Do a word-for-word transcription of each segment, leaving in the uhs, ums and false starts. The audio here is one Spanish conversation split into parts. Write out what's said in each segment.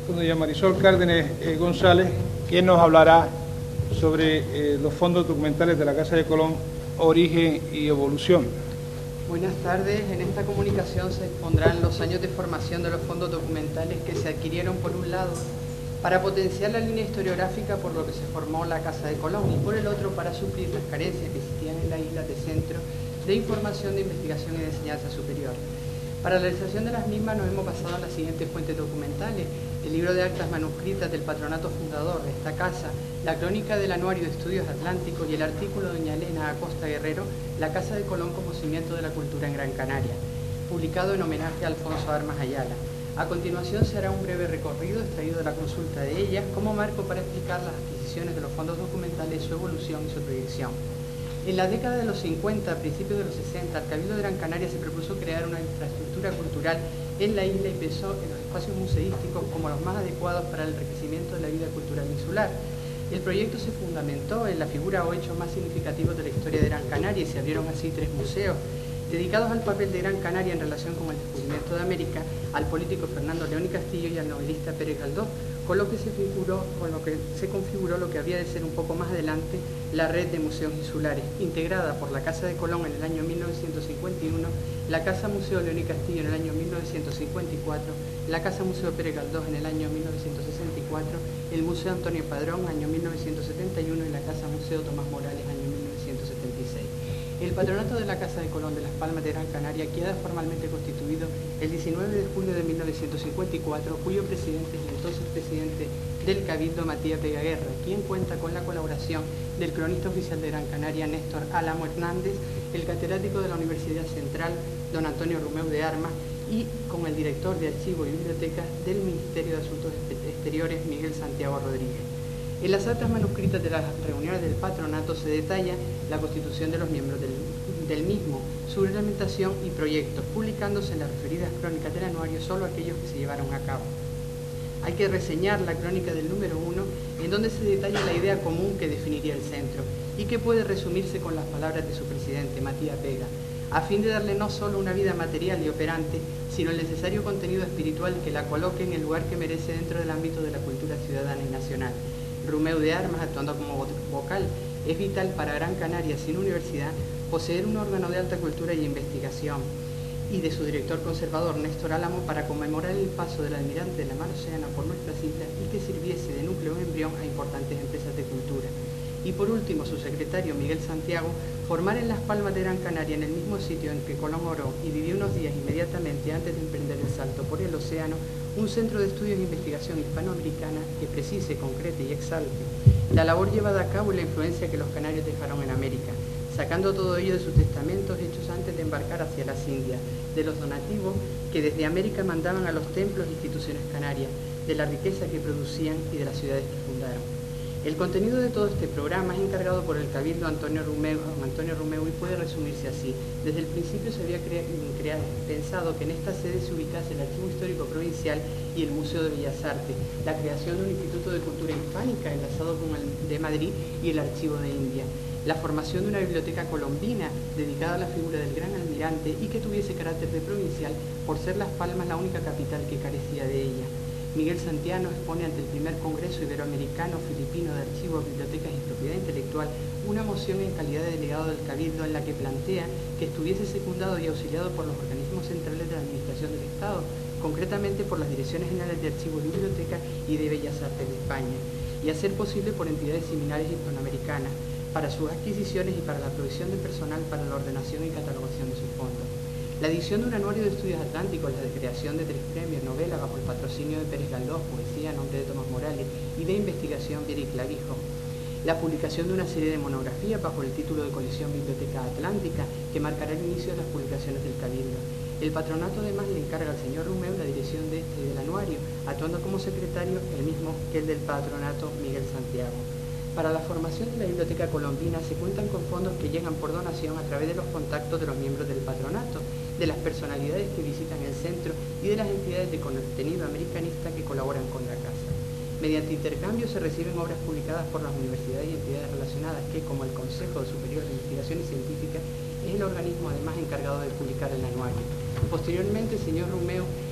doña Marisol Cárdenas eh, González, quien nos hablará sobre eh, los fondos documentales de la Casa de Colón, origen y evolución. Buenas tardes. En esta comunicación se expondrán los años de formación de los fondos documentales que se adquirieron, por un lado, para potenciar la línea historiográfica por lo que se formó la Casa de Colón, y por el otro para suplir las carencias que existían en la isla de centro de información, de investigación y de enseñanza superior. Para la realización de las mismas nos hemos basado en las siguientes fuentes documentales: el libro de actas manuscritas del patronato fundador de esta casa, la crónica del Anuario de Estudios Atlánticos y el artículo de doña Elena Acosta Guerrero, La Casa de Colón como cimiento de la cultura en Gran Canaria, publicado en homenaje a Alfonso Armas Ayala. A continuación se hará un breve recorrido extraído de la consulta de ellas como marco para explicar las adquisiciones de los fondos documentales, su evolución y su proyección. En la década de los cincuenta, a principios de los sesenta, el Cabildo de Gran Canaria se propuso crear una infraestructura cultural en la isla y pensó en los espacios museísticos como los más adecuados para el enriquecimiento de la vida cultural insular. El proyecto se fundamentó en la figura o hechos más significativos de la historia de Gran Canaria y se abrieron así tres museos dedicados al papel de Gran Canaria en relación con el descubrimiento de América, al político Fernando León y Castillo y al novelista Pérez Galdós, con lo que se figuró, con lo que se configuró lo que había de ser un poco más adelante la red de museos insulares, integrada por la Casa de Colón en el año mil novecientos cincuenta y uno, la Casa Museo León y Castillo en el año mil novecientos cincuenta y cuatro, la Casa Museo Pérez Galdós en el año mil novecientos sesenta y cuatro, el Museo Antonio Padrón año mil novecientos setenta y uno y la Casa Museo Tomás Morales año mil novecientos setenta y seis. El patronato de la Casa de Colón de Las Palmas de Gran Canaria queda formalmente constituido el diecinueve de junio de mil novecientos cincuenta y cuatro, cuyo presidente es el entonces presidente del Cabildo, Matías Vega Guerra, quien cuenta con la colaboración del cronista oficial de Gran Canaria, Néstor Álamo Hernández, el catedrático de la Universidad Central, don Antonio Rumeu de Armas, y con el director de Archivos y Bibliotecas del Ministerio de Asuntos Exteriores, Miguel Santiago Rodríguez. En las actas manuscritas de las reuniones del patronato se detalla la constitución de los miembros del, del mismo, su reglamentación y proyectos, publicándose en las referidas crónicas del anuario solo aquellos que se llevaron a cabo. Hay que reseñar la crónica del número uno, en donde se detalla la idea común que definiría el centro y que puede resumirse con las palabras de su presidente, Matías Vega, a fin de darle no solo una vida material y operante, sino el necesario contenido espiritual que la coloque en el lugar que merece dentro del ámbito de la cultura ciudadana y nacional. Rumeu de Armas, actuando como vocal, es vital para Gran Canaria, sin universidad, poseer un órgano de alta cultura y investigación, y de su director conservador, Néstor Álamo, para conmemorar el paso del almirante de la mar Océana por nuestras islas y que sirviese de núcleo o embrión a importantes empresas de cultura. Y por último, su secretario, Miguel Santiago, formar en Las Palmas de Gran Canaria, en el mismo sitio en que Colón oró y vivió unos días inmediatamente antes de emprender el salto por el océano, un centro de estudios e investigación hispanoamericana que precise, concrete y exalte la labor llevada a cabo y la influencia que los canarios dejaron en América, sacando todo ello de sus testamentos hechos antes de embarcar hacia las Indias, de los donativos que desde América mandaban a los templos e instituciones canarias, de la riqueza que producían y de las ciudades que fundaron. El contenido de todo este programa es encargado por el Cabildo Antonio Rumeu, Antonio Rumeu y puede resumirse así. Desde el principio se había crea, crea, pensado que en esta sede se ubicase el Archivo Histórico Provincial y el Museo de Bellas Artes, la creación de un Instituto de Cultura Hispánica enlazado con el de Madrid y el Archivo de India, la formación de una biblioteca colombina dedicada a la figura del gran almirante y que tuviese carácter de provincial por ser Las Palmas la única capital que carecía de ella. Miguel Santiano expone ante el primer Congreso Iberoamericano Filipino de Archivos, Bibliotecas y Propiedad Intelectual una moción en calidad de delegado del Cabildo en la que plantea que estuviese secundado y auxiliado por los organismos centrales de la Administración del Estado, concretamente por las Direcciones Generales de Archivos y Bibliotecas y de Bellas Artes de España, y a ser posible por entidades similares hispanoamericanas, para sus adquisiciones y para la provisión de personal para la ordenación y catalogación de sus fondos. La edición de un anuario de estudios atlánticos, la de creación de tres premios, novela bajo el patrocinio de Pérez Galdós, poesía a nombre de Tomás Morales y de investigación Vieri Clavijo. La publicación de una serie de monografías bajo el título de Colección Biblioteca Atlántica, que marcará el inicio de las publicaciones del Cabildo. El patronato además le encarga al señor Rumeu la dirección de este y del anuario, actuando como secretario el mismo que el del patronato, Miguel Santiago. Para la formación de la Biblioteca Colombina se cuentan con fondos que llegan por donación a través de los contactos de los miembros del patronato, de las personalidades que visitan el centro y de las entidades de contenido americanista que colaboran con la casa. Mediante intercambio se reciben obras publicadas por las universidades y entidades relacionadas que, como el Consejo Superior de Investigaciones Científicas, es el organismo además encargado de publicar el anuario. Posteriormente, el señor Rumeu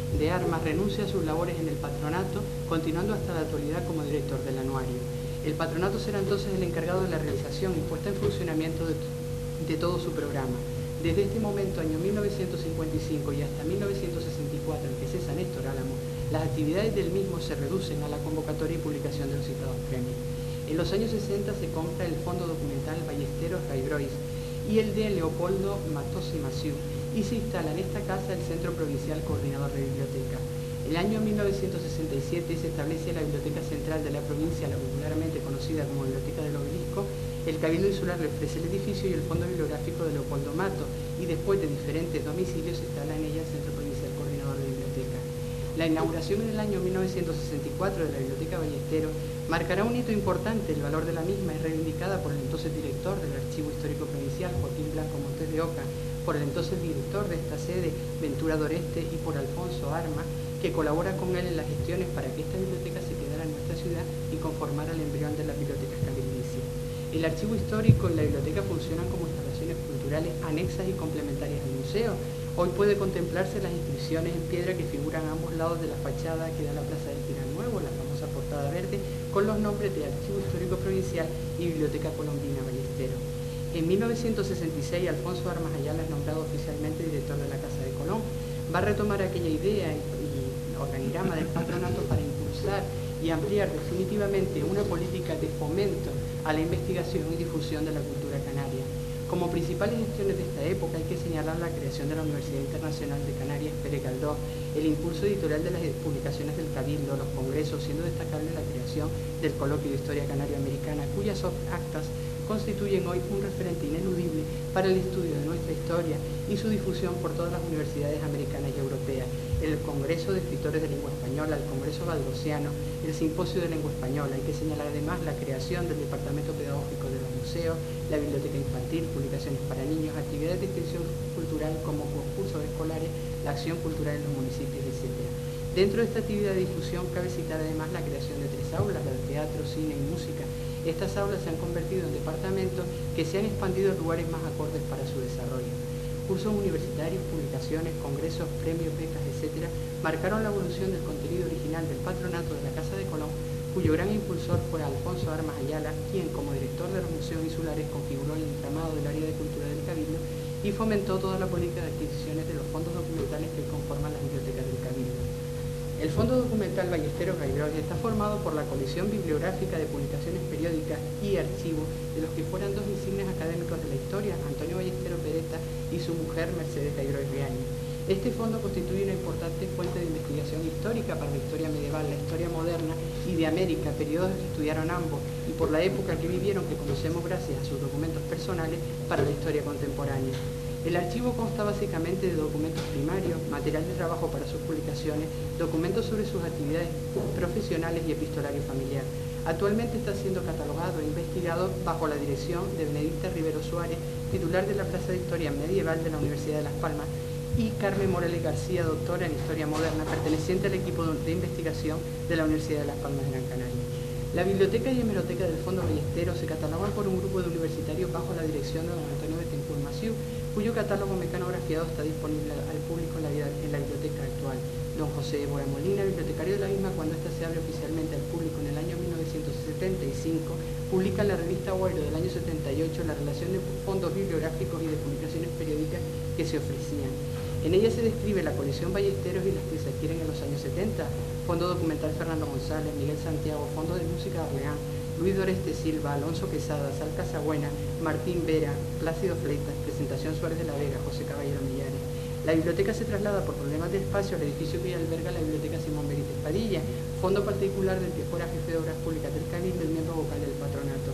de Armas, renuncia a sus labores en el patronato, continuando hasta la actualidad como director del anuario. El patronato será entonces el encargado de la realización y puesta en funcionamiento de, de todo su programa. Desde este momento, año mil novecientos cincuenta y cinco y hasta mil novecientos sesenta y cuatro, en que cesa Néstor Álamo, las actividades del mismo se reducen a la convocatoria y publicación de los citados premios. En los años sesenta se compra el Fondo Documental Ballesteros Gaibrois y el de Leopoldo Matossi Massieu, y se instala en esta casa el Centro Provincial Coordinador de Biblioteca. El año mil novecientos sesenta y siete se establece la Biblioteca Central de la provincia, la popularmente conocida como Biblioteca del Obelisco. El Cabildo Insular le ofrece el edificio y el Fondo Bibliográfico de Leopoldo Mato, y después de diferentes domicilios se instala en ella el Centro Provincial Coordinador de Biblioteca. La inauguración en el año mil novecientos sesenta y cuatro de la Biblioteca Ballesteros marcará un hito importante. El valor de la misma es reivindicada por el entonces director del Archivo Histórico Provincial, Joaquín Blanco Montes de Oca, por el entonces director de esta sede, Ventura Doreste, y por Alfonso Armas, que colabora con él en las gestiones para que esta biblioteca se quedara en nuestra ciudad y conformara el embrión de las bibliotecas cabilidicias. El archivo histórico y la biblioteca funcionan como instalaciones culturales anexas y complementarias al museo. Hoy puede contemplarse las inscripciones en piedra que figuran a ambos lados de la fachada que da a la Plaza del Pinar Nuevo, la famosa portada verde, con los nombres de Archivo Histórico Provincial y Biblioteca Colombina Ballesteros. En mil novecientos sesenta y seis, Alfonso Armas Ayala es nombrado oficialmente director de la Casa de Colón. Va a retomar aquella idea y, y organigrama del patronato para impulsar y ampliar definitivamente una política de fomento a la investigación y difusión de la cultura canaria. Como principales gestiones de esta época hay que señalar la creación de la Universidad Internacional de Canarias Pérez Galdós, el impulso editorial de las publicaciones del Cabildo, los congresos, siendo destacable la creación del Coloquio de Historia Canario-Americana, cuyas actas constituyen hoy un referente ineludible para el estudio de nuestra historia y su difusión por todas las universidades americanas y europeas, el Congreso de Escritores de Lengua Española, el Congreso Valdosiano, el Simposio de Lengua Española. Hay que señalar además la creación del Departamento Pedagógico de los Museos, la Biblioteca Infantil, publicaciones para niños, actividades de extensión cultural como concursos escolares, la acción cultural en los municipios, etcétera. Dentro de esta actividad de difusión cabe citar además la creación de tres aulas, la de teatro, cine y música. Estas aulas se han convertido en departamentos que se han expandido a lugares más acordes para su desarrollo. Cursos universitarios, publicaciones, congresos, premios, becas, etcétera, marcaron la evolución del contenido original del patronato de la Casa de Colón, cuyo gran impulsor fue Alfonso Armas Ayala, quien como director de los museos insulares configuró el entramado del área de cultura del Cabildo y fomentó toda la política de adquisiciones de los fondos documentales que conforman las bibliotecas del Cabildo. El Fondo Documental Ballesteros Gaibrois está formado por la colección bibliográfica de publicaciones periódicas y archivos de los que fueran dos insignes académicos de la historia, Antonio Ballesteros Peretta y su mujer Mercedes Gaibrois Riaño. Este fondo constituye una importante fuente de investigación histórica para la historia medieval, la historia moderna y de América, periodos que estudiaron ambos y por la época que vivieron, que conocemos gracias a sus documentos personales para la historia contemporánea. El archivo consta básicamente de documentos primarios, material de trabajo para sus publicaciones, documentos sobre sus actividades profesionales y epistolario familiar. Actualmente está siendo catalogado e investigado bajo la dirección de Benedicta Rivero Suárez, titular de la Plaza de Historia Medieval de la Universidad de Las Palmas, y Carmen Morales García, doctora en Historia Moderna, perteneciente al equipo de investigación de la Universidad de Las Palmas de Gran Canaria. La biblioteca y hemeroteca del Fondo Ballesteros se catalogan por un grupo de universitarios bajo la dirección de don Antonio Betancourt Massieu, cuyo catálogo mecanografiado está disponible al público en la, en la biblioteca actual. Don José Boya Molina, bibliotecario de la misma cuando ésta se abre oficialmente al público en el año mil novecientos setenta y cinco, publica en la revista Guairo del año setenta y ocho la relación de fondos bibliográficos y de publicaciones periódicas que se ofrecían. En ella se describe la colección Ballesteros y las que se adquieren en los años setenta, Fondo Documental Fernando González, Miguel Santiago, Fondo de Música Arleán, Luis Doreste Silva, Alonso Quesada, Sal Casabuena, Martín Vera, Plácido Fleitas, Presentación Suárez de la Vega, José Caballero Millares. La biblioteca se traslada por problemas de espacio al edificio que alberga la Biblioteca Simón Benítez Padilla, fondo particular del que fuera jefe de obras públicas del Cabildo y miembro vocal del patronato.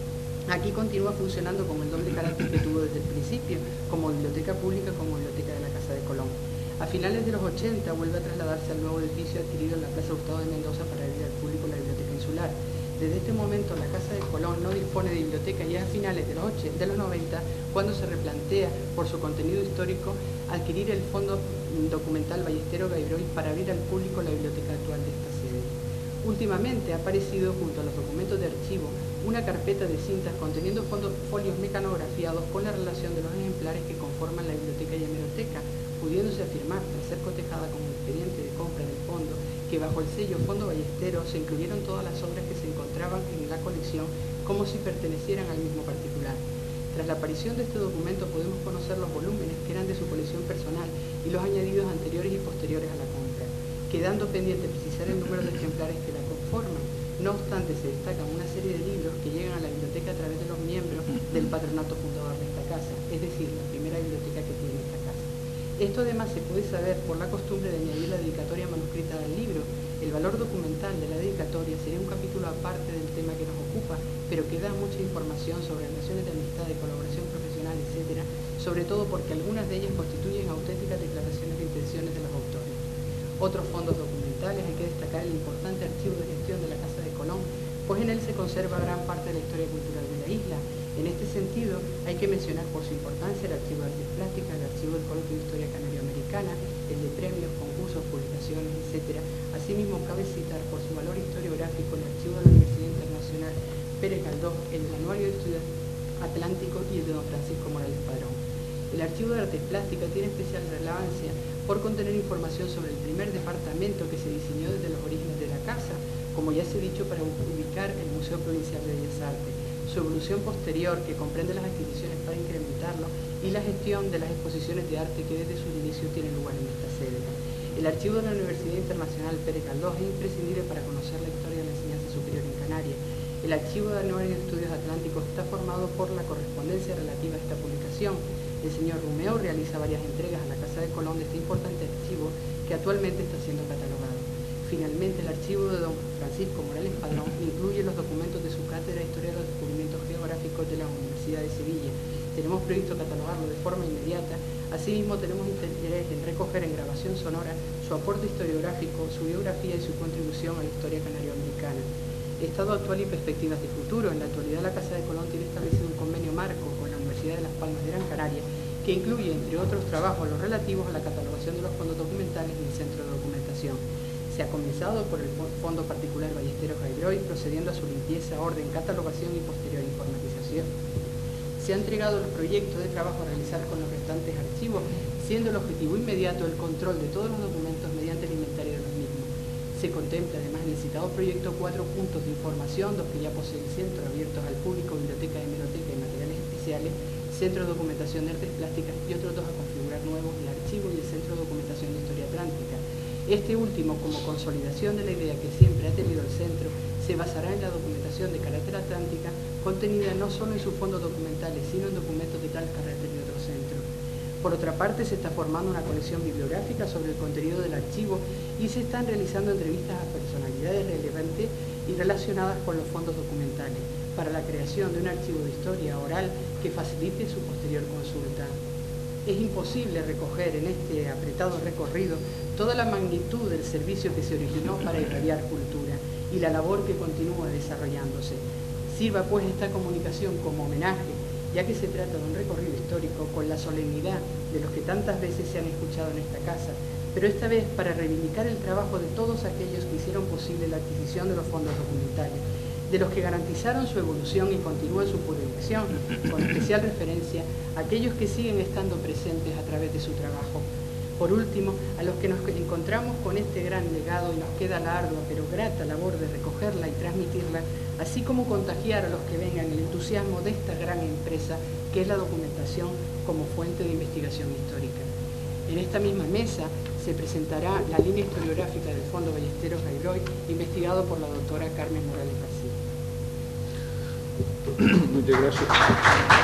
Aquí continúa funcionando con el doble carácter que tuvo desde el principio, como biblioteca pública como biblioteca de la Casa de Colón. A finales de los ochenta vuelve a trasladarse al nuevo edificio adquirido en la Plaza Gustavo de Mendoza para abrir al público la Biblioteca Insular. Desde este momento la Casa de Colón no dispone de biblioteca y es a finales de los, ochenta, de los noventa cuando se replantea por su contenido histórico adquirir el Fondo Documental Ballesteros Gaibrois para abrir al público la biblioteca actual de esta sede. Últimamente ha aparecido junto a los documentos de archivo una carpeta de cintas conteniendo fondos, folios mecanografiados con la relación de los ejemplares que conforman la biblioteca y hemeroteca, pudiéndose afirmar, tras ser cotejada como expediente de que bajo el sello Fondo Ballesteros se incluyeron todas las obras que se encontraban en la colección como si pertenecieran al mismo particular. Tras la aparición de este documento podemos conocer los volúmenes que eran de su colección personal y los añadidos anteriores y posteriores a la compra, quedando pendiente precisar el número de ejemplares que la conforman. No obstante, se destacan una serie de libros que llegan a la biblioteca a través de los miembros del patronato fundador de esta casa, es decir, la primera biblioteca que tiene esta casa. Esto además se puede saber por la costumbre de añadir la dedicatoria manuscrita del libro. El valor documental de la dedicatoria sería un capítulo aparte del tema que nos ocupa, pero que da mucha información sobre relaciones de amistad, de colaboración profesional, etcétera, sobre todo porque algunas de ellas constituyen auténticas declaraciones de intenciones de los autores. Otros fondos documentales, hay que destacar el importante archivo de gestión de la Casa de Colón, pues en él se conserva gran parte de la historia cultural de la isla. En este sentido, hay que mencionar por su importancia el archivo de artes plásticas, el archivo del Coloquio de Historia Canario-Americana, el de premios, concursos, publicaciones, etcétera. Asimismo, cabe citar por su valor historiográfico el archivo de la Universidad Internacional Pérez Galdós, el del Anuario de Estudios Atlánticos y el de don Francisco Morales Padrón. El archivo de artes plásticas tiene especial relevancia por contener información sobre el primer departamento que se diseñó desde los orígenes de la casa, como ya se ha dicho, para ubicar el Museo Provincial de Bellas Artes, su evolución posterior, que comprende las adquisiciones para incrementarlo, y la gestión de las exposiciones de arte que desde su inicio tienen lugar en esta sede. El archivo de la Universidad Internacional Pérez Galdós es imprescindible para conocer la historia de la enseñanza superior en Canarias. El archivo del Anuario de Estudios Atlánticos está formado por la correspondencia relativa a esta publicación. El señor Romeo realiza varias entregas a la Casa de Colón de este importante archivo que actualmente está siendo catalogado. Finalmente, el archivo de don Francisco Morales Padrón incluye los documentos de su cátedra de Historia de los Descubrimientos Geográficos de la Universidad de Sevilla. Tenemos previsto catalogarlo de forma inmediata. Asimismo, tenemos interés en recoger en grabación sonora su aporte historiográfico, su biografía y su contribución a la historia canario-americana. Estado actual y perspectivas de futuro. En la actualidad, la Casa de Colón tiene establecido un convenio marco con la Universidad de Las Palmas de Gran Canaria, que incluye, entre otros trabajos, los relativos a la catalogación de los fondos documentales y el centro de documentación. Se ha comenzado por el Fondo Particular Ballesteros Gaibroy, procediendo a su limpieza, orden, catalogación y posterior informatización. Se ha entregado el proyecto de trabajo a realizar con los restantes archivos, siendo el objetivo inmediato el control de todos los documentos mediante el inventario de los mismos. Se contempla además en el citado proyecto cuatro puntos de información, dos que ya posee el centro, abiertos al público, biblioteca, hemeroteca y materiales especiales, centro de documentación de artes plásticas y otros dos a configurar nuevos, el archivo y el centro de documentación de historia atlántica. Este último, como consolidación de la idea que siempre ha tenido el centro, se basará en la documentación de carácter atlántica, contenida no solo en sus fondos documentales, sino en documentos de tal carácter de otros centros. Por otra parte, se está formando una colección bibliográfica sobre el contenido del archivo y se están realizando entrevistas a personalidades relevantes y relacionadas con los fondos documentales para la creación de un archivo de historia oral que facilite su posterior consulta. Es imposible recoger en este apretado recorrido toda la magnitud del servicio que se originó para irradiar cultura y la labor que continúa desarrollándose. Sirva pues esta comunicación como homenaje, ya que se trata de un recorrido histórico con la solemnidad de los que tantas veces se han escuchado en esta casa, pero esta vez para reivindicar el trabajo de todos aquellos que hicieron posible la adquisición de los fondos documentales, de los que garantizaron su evolución y continúan su proyección, con especial referencia a aquellos que siguen estando presentes a través de su trabajo. Por último, a los que nos encontramos con este gran legado y nos queda la ardua pero grata labor de recogerla y transmitirla, así como contagiar a los que vengan el entusiasmo de esta gran empresa que es la documentación como fuente de investigación histórica. En esta misma mesa se presentará la línea historiográfica del Fondo Ballesteros Gaibroy, investigado por la doctora Carmen Morales García. Muchas gracias.